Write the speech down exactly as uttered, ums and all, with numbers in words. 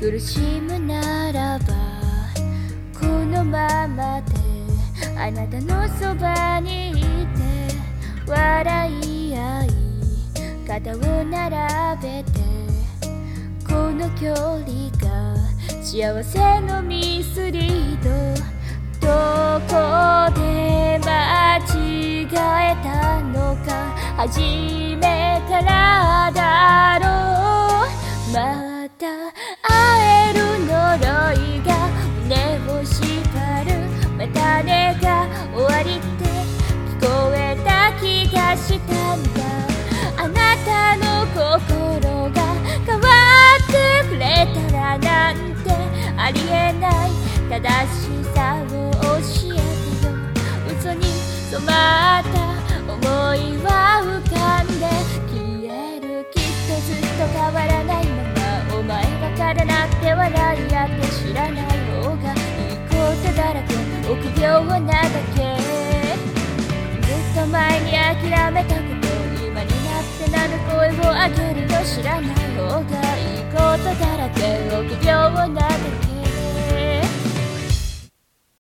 苦しむならばこのままであなたのそばにいて笑い合い肩を並べてこの距離が幸せのミスリードどこで間違えたのか初めからだろうまた会える呪いが胸を縛るまたねが終わりって聞こえた気がしたんだあなたの心が変わってくれたらなんてありえない正しさを教えてよ嘘に染まった思いは浮かんで消えるきっとずっと変わらないままお前わからなくて笑い合って知らない方がいいことだらけ臆病なだけずっと前に諦めたこと今になってなる声を上げるよ知ら